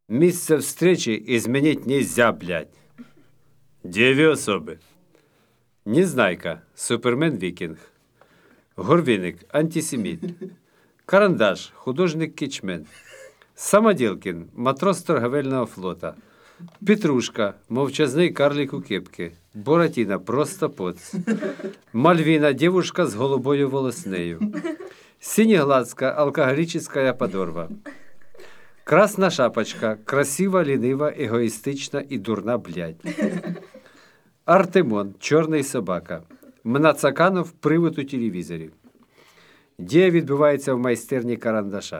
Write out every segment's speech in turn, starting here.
Место встречи изменить нельзя, блядь. 2 особи. Незнайка, супермен-вікінг. Горвіник, антисеміт. Карандаш, художник-кічмен. Самоділкін, матрос торговельного флота. Петрушка, мовчазний карлик у кепки. Буратіно, просто поц. Мальвіна, девушка з голубою волоснею. Синеглазка, алкоголическая подорва. Красна шапочка, красива, лінива, егоїстична і дурна, блядь. Артемон, чорний собака. Мнацаканов, привид у телевізорі. Дія відбувається в майстерні карандаша.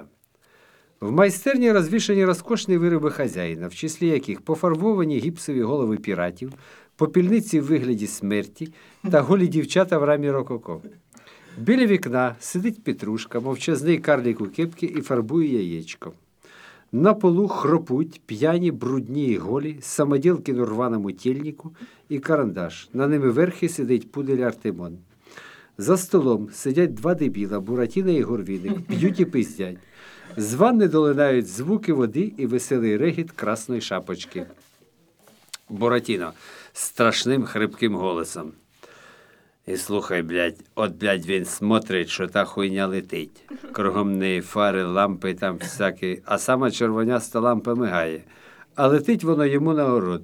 В майстерні розвішані розкошні вироби хазяїна, в числі яких пофарбовані гіпсові голови піратів, попільниці в вигляді смерті та голі дівчата в рамі рококо. Біля вікна сидить Петрушка, мовчазний карлик у кепки і фарбує яєчко. На полу хропуть п'яні, брудні і голі, самоділки на рваному тільнику і карандаш. На ними верхи сидить пудель Артемон. За столом сидять 2 дебіла, Буратіно і Горвіник, п'ють і пиздять. З ванни долинають звуки води і веселий регіт красної шапочки. Буратіно страшним хрипким голосом. І слухай, блядь, от, блядь, він смотрить, що та хуйня летить. Кругом неї фари, лампи там всякі, а сама червоняста лампа мигає. А летить воно йому на город.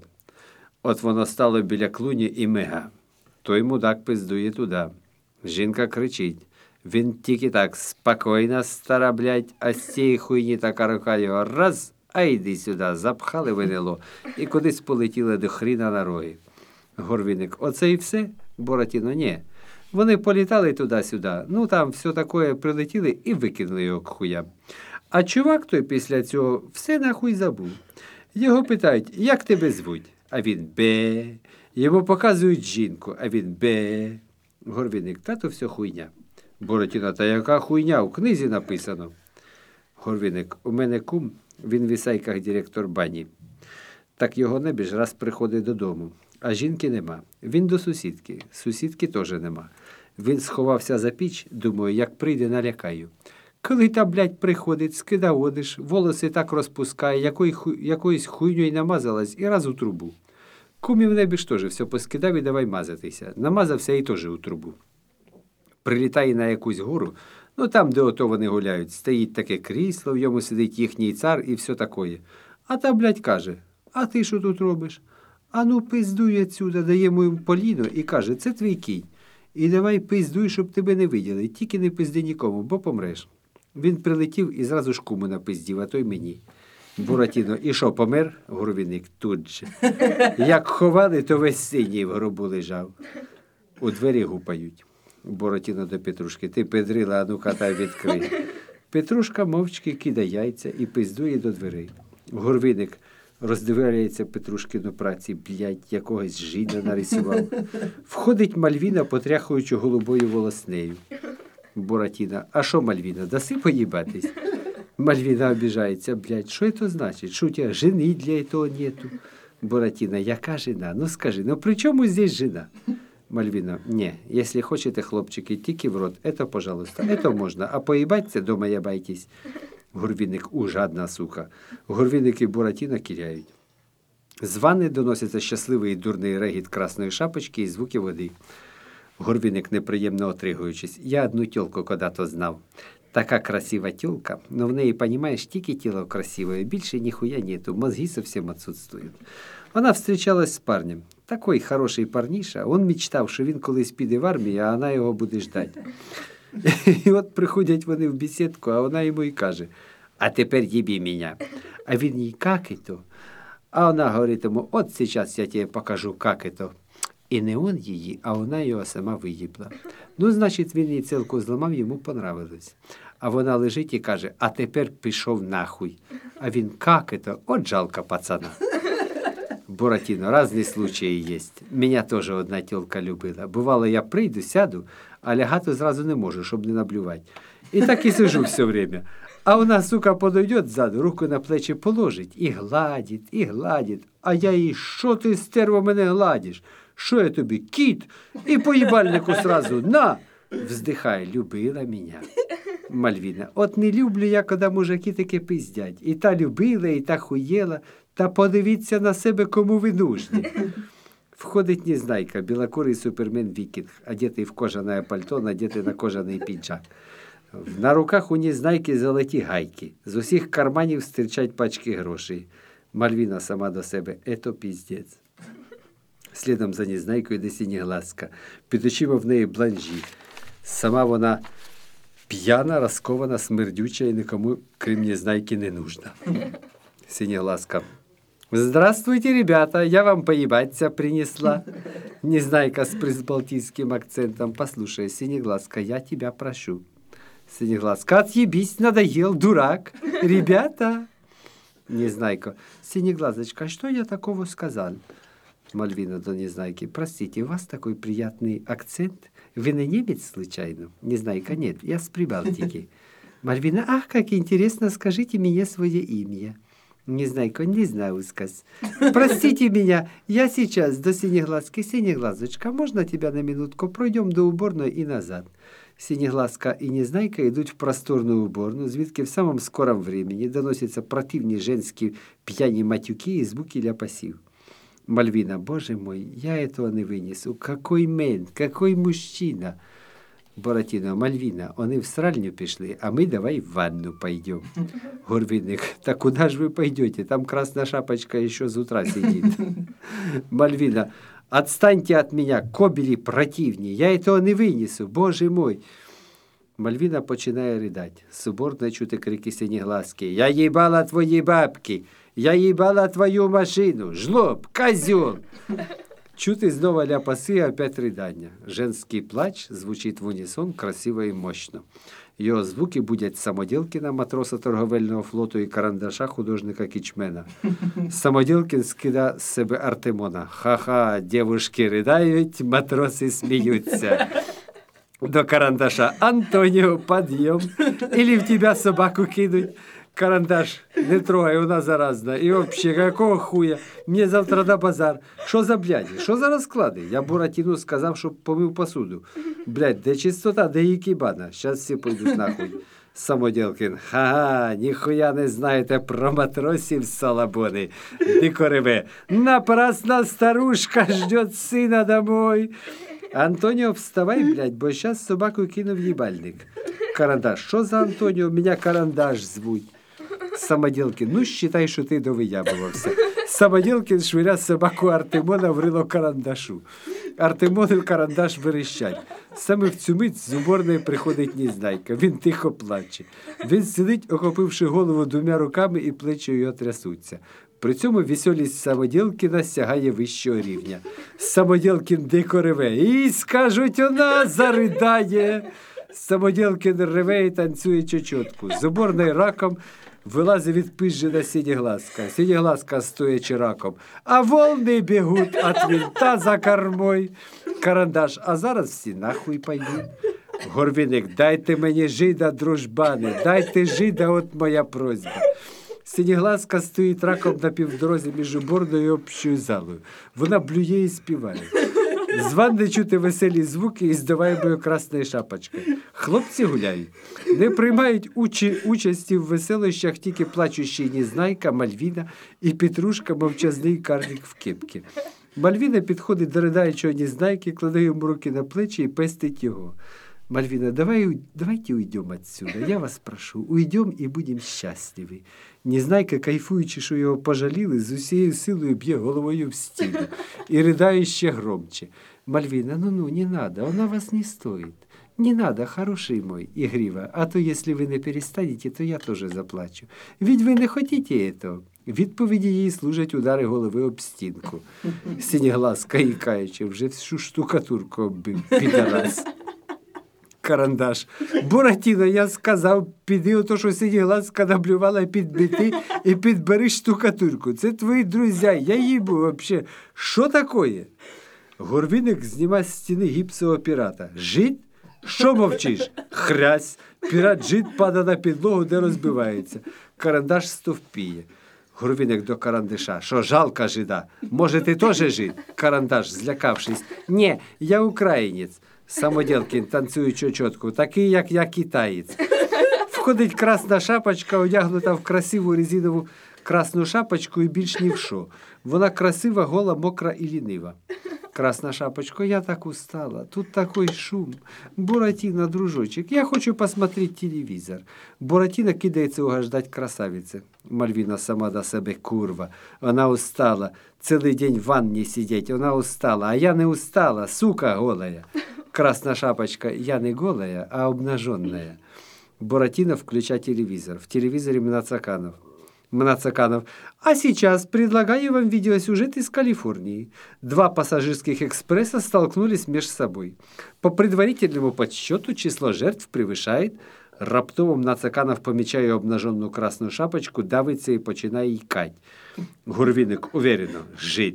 От воно стало біля клуні і мига. Той мудак пиздує туди. Жінка кричить. Він тільки так, спокійно, стара, блядь, а з цієї хуйні така рука його раз, а йди сюди, запхали винило, і кудись полетіли до хріна на роги. Горвіник, оце і все? Буратіно, ні. Вони політали туди-сюди, ну там все таке прилетіли і викинули його к хуям. А чувак той після цього все нахуй забув. Його питають, як тебе звуть? А він бе. Йому показують жінку, а він бе. Горвіник, та то все хуйня. Буратіно, та яка хуйня? У книзі написано. Горвіник, у мене кум, він в Ісайках директор бані. Так його небіж раз приходить додому, а жінки нема. Він до сусідки теж нема. Він сховався за піч, думаю, як прийде, налякаю. Коли та, блядь, приходить, скида одиш, волоси так розпускає, якоюсь хуйньою намазалась і раз у трубу. Кумів небіж теж все поскидав і давай мазатися. Намазався і теж у трубу. Прилітає на якусь гору, ну там, де ото вони гуляють, стоїть таке крісло, в йому сидить їхній цар і все такое. А та, блядь, каже, а ти що тут робиш? А ну пиздуй отсюда, дає йому поліно і каже, це твій кінь. І давай пиздуй, щоб тебе не виділи, тільки не пизди нікому, бо помреш. Він прилетів і зразу ж куму напиздів, а той мені. Буратіно, і що, помер? Горвіник тут же. Як ховали, то весь синій в гробу лежав. У двері гупають. Буратіно до Петрушки, ти педрила, а ну катай відкрий. Петрушка мовчки кидає яйця і пиздує до дверей. Горвіник роздивляється Петрушкину праці, блядь, якогось жіда нарисував. Входить Мальвіна, потряхуючи голубою волоснею. Буратіно, а що Мальвіна, даси поїбатись? Мальвіна обіжається, блядь, що це значить? Що у тебе жени для цього нету? Буратіно, яка жена? Ну скажи, ну при чому здесь жена? Мальвіна, ні, якщо хочете, хлопчики, тільки в рот, это, пожалуйста, это можна, а поїбать це дома ябайтесь. Горвіник, жадна сука. Горвіник і Буратіно кіряють. З ванни доноситься щасливий і дурний регіт красної шапочки і звуки води. Горвіник, неприємно отригуючись, я одну тёлку когда-то знав. Така красива тёлка, но в неї, понимаешь, тільки тіло красивое, більше ніхуя нету, мозги совсем отсутствуют. Вона встречалась з парнем. Такой хороший парниша, он мечтав, що він колись піде в армію, а вона його буде ждати. І от приходять вони в бесідку, а вона йому і каже, а тепер їбі мене. А він їй, как это? А вона говорить йому, от сейчас я тебе покажу, как это. І не он її, а вона його сама виїбла. Ну, значить, він їй цілку зламав, йому понравилось. А вона лежить і каже, а тепер пішов нахуй. А він, как это? От жалко пацана. Буратіно, разні случаї є. Мене теж одна тёлка любила. Бувало, я прийду, сяду, а лягати зразу не можу, щоб не наблювати. І так і сижу все время. А вона, сука, подойдет ззаду, руку на плечі положить і гладить, і гладить. А я їй, що ти, стерво, мене гладиш? Що я тобі, кіт? І по їбальнику сразу, на! Вздыхай, любила меня. Мальвина. От не люблю я, коли мужики таки пиздять. І та любила, і та хуєла. Та подивіться на себе, кому ви нужні. Входить Незнайка, белокурый супермен-викинг, одетый в кожаное пальто, надетый на кожаный пиджак. На руках у Незнайки золоті гайки. З усіх карманів стирчать пачки грошей. Мальвіна сама до себе. Ето піздець. Слідом за Незнайкою йде Синеглазка. Під очима в неї бланжі. Сама вона п'яна, розкована, смердюча і нікому, крім Незнайки, не нужна. Синеглазка. Здравствуйте, ребята, я вам поебаться принесла. Незнайка с прибалтийским акцентом. Послушай, Синеглазка, я тебя прошу. Синеглазка, отъебись, надоел, дурак. Ребята. Незнайка. Синеглазочка, что я такого сказал? Мальвина до Незнайки. Простите, у вас такой приятный акцент. Вы не немец случайно? Незнайка, нет, я с Прибалтики. Мальвина, ах, как интересно, скажите мне свое имя. Незнайка, не знаю сказ. Простите меня, я сейчас до Синеглазки. Синеглазочка, можно тебя на минутку? Пройдем до уборной и назад. Синеглазка и Незнайка идут в просторную уборную, звідки в самом скором времени доносятся противные женские пьяні матюки и звуки ляпасів. Мальвина, боже мой, я этого не вынесу. Какой мент, какой мужчина. Буратино, Мальвина, они в сральню пішли, а мы давай в ванну пойдем. Горвинник, да куда же вы пойдете? Там красная шапочка еще с утра сидит. Мальвина, отстаньте от меня, кобели противні, я этого не вынесу, боже мой. Мальвина починає ридати. З уборної чути крики Синеглазки. Я їбала твої бабки, я їбала твою машину, жлоб, козел. Чути знову ляпаси, опять ридання. Женський плач звучить в унісон красиво і мощно. Його звуки будять Самодєлкіна, матроса торговельного флоту, і Карандаша, художника Кічмена. Самодєлкін скида з себе Артемона. Ха-ха, дівушки ридають, матроси сміються. До Карандаша. Антоніо, підйом. Или в тебе собаку кинуть. Карандаш, не трогай, вона заразна. І взагалі, якого хуя? Мені завтра на базар. Що за бляді? Що за розклади? Я Буратіну сказав, щоб помив посуду. Блядь, де чистота, де їкібана? Щас всі пойдуть нахуй. Самодєлкін. Ха-ха, ніхуя не знаєте про матросів салабони. Дико реве. Напрасно старушка ждет сина домой. Антоніо, вставай, блядь, бо щас собаку кину в їбальник. Карандаш. Що за Антоніо? Меня Карандаш звуть. Самодєлкін. Ну, считай, що ти довиябувався. Самодєлкін швиря собаку Артемона в рило Карандашу. Артемон і Карандаш верещать. Саме в цю мить з уборної приходить Незнайка. Він тихо плаче. Він сидить, охопивши голову двома руками, і плечі його трясуться. При цьому веселість Самодєлкіна сягає вищого рівня. Самодєлкін дико реве. І, скажуть, вона заридає. Самодєлкін реве і танцює чечотку. З уборної раком вилазить відпизжена Синеглазка. Синеглазка стоячи раком. А волни бігуть від винта за кормой. Карандаш, а зараз всі нахуй пойдуть. Горвинник, дайте мені жида, дружбани, дайте жида, от моя просьба. Синеглазка стоїть раком на півдорозі між уборною і общою залою. Вона блює і співає. З ванни чути веселі звуки і здаваємою красною шапочкою. Хлопці гуляють. Не приймають участі в веселощах тільки плачущий Незнайка, Мальвіна і Петрушка, мовчазний карлик в кепці. Мальвіна підходить до ридаючого Незнайки, кладе йому руки на плечі і пестить його. Мальвина, давайте уйдем отсюда, я вас прошу, уйдем і будемо щасливі. Незнайка, кайфуючи, що його пожаліли, з усією силою б'є головою в стіну і ридає ще громче. Мальвина, ну, не надо, вона вас не стоїть. Не надо, хороший мой, игриво, а то, если вы не перестанете, то я тоже заплачу. Ведь ви не хотите этого. Відповіді їй служать удари голови об стінку. Синеглазка, ікаючи, вже всю штукатурку оббив, підарас. Карандаш. Буратіно, я сказав, піди ото, що Синеглазка наблювала підбити і підбери штукатурку. Це твої друзі, я їбу вообще. Що такое? Горвинник знімає з стіни гіпсового пірата. Жид? Що мовчиш? Хрясь. Пірат жид падає на підлогу, де розбивається. Карандаш стовпіє. Горвинник до Карандаша. Що, жалко жида? Може, ти теж жид? Карандаш, злякавшись. Ні, я українець. Самодєлкін, танцюючи чотку, такий, як я, китаєць. Входить красна шапочка, одягнута в красиву резинову красну шапочку і більш ні в що. Вона красива, гола, мокра і лінива. Красна шапочка, я так устала, тут такой шум. Буратино, дружочек, я хочу посмотреть телевизор. Буратино кидається угождать красавице. Мальвіна сама до себе курва. Вона устала, цілий день в ванні сидеть, вона устала, а я не устала, сука голая. Красна шапочка, я не голая, а обнаженная. Буратино включает телевизор. В телевизоре Мнацаканов. Мнацаканов. А сейчас предлагаю вам видеосюжет из Калифорнии. 2 пассажирских экспресса столкнулись между собой. По предварительному подсчету число жертв превышает. Раптово Мнацаканов помічає обнаженну красну шапочку, давиться і починає ікать. Гурвіник уверенно. Жид.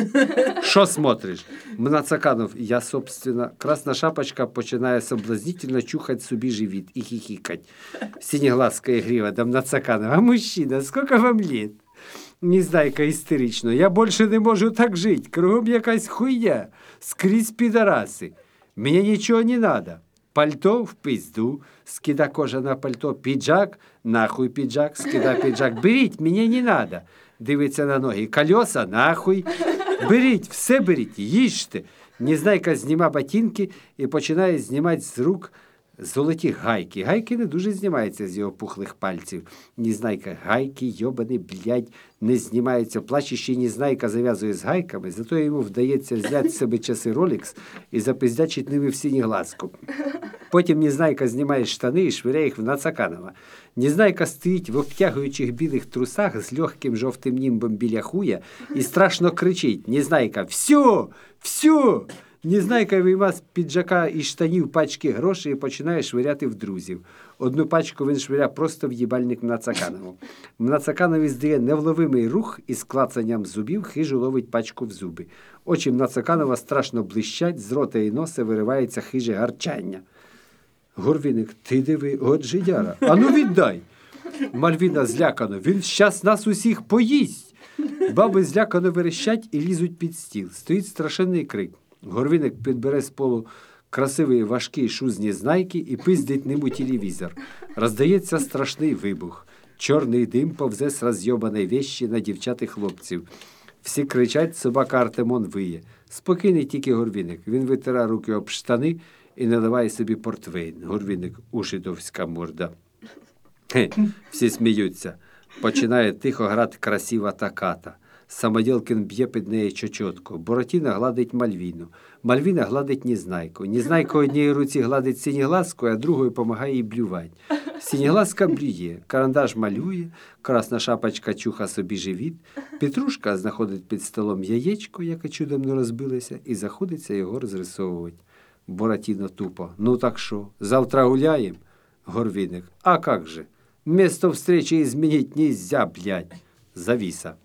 Що смотриш? Мнацаканов. Я, собственно. Красна шапочка починає соблазнительно чухать собі живіт і хихикать. Синеглазка грива до Мнацаканова. А мужчина, сколько вам лет? Незнайка істерично. Я більше не можу так жити. Кругом якась хуйня. Скрізь підараси. Мені нічого не надо. Пальто в пизду, скида кожаное пальто, піджак, нахуй піджак, скида піджак. Беріть, мені не надо. Дивиться на ноги, колеса, нахуй. Беріть, все беріть, їжте. Незнайка зніма ботинки і починає знімати з рук золоті гайки. Гайки не дуже знімаються з його пухлих пальців. Незнайка, гайки, йобаний, блядь, не знімаються. Плачущий Незнайка зав'язує з гайками, зато йому вдається взяти з себе часи Rolex і запиздячить ними в Синеглазку. Потім Незнайка знімає штани і швиряє їх в Нацаканова. Незнайка стоїть в обтягуючих білих трусах з легким жовтим німбом біля хуя і страшно кричить. Незнайка, всьо, всьо! Незнайка вийма з піджака і штанів пачки грошей і починає швиряти в друзів. Одну пачку він швиря просто в їбальник Мнацаканову. Мнацаканові здає невловимий рух і з клацанням зубів хижо ловить пачку в зуби. Очі Мнацаканова страшно блищать, з рота і носа виривається хиже гарчання. Гурвіник, ти диви, от жидяра, ану віддай. Мальвіна злякано, він щас нас усіх поїсть. Баби злякано верещать і лізуть під стіл. Стоїть страшенний крик. Горвіник підбере з полу красивий важкий шуз Незнайки і пиздить ним у телевізор. Роздається страшний вибух. Чорний дим повзе з розйобаної вещі на дівчат і хлопців. Всі кричать, собака Артемон виє. Спокійний тільки Горвіник. Він витирає руки об штани і наливає собі портвейн. Горвіник, ушидовська морда. Всі сміються. Починає тихо грати красива токата. Самодєлкін б'є під неї чочотку. Буратино гладить Мальвіну. Мальвіна гладить Незнайку. Незнайка однією руці гладить Синеглазку, а другою допомагає їй блювати. Синеглазка блює, карандаш малює, красна шапочка чуха собі живіт, Петрушка знаходить під столом яєчко, яке чудом не розбилося, і заходиться його розрисовувати. Буратино тупо. Ну так що, завтра гуляємо? Горвіник. А как же? Место встречи изменить нельзя, блядь. Зависа.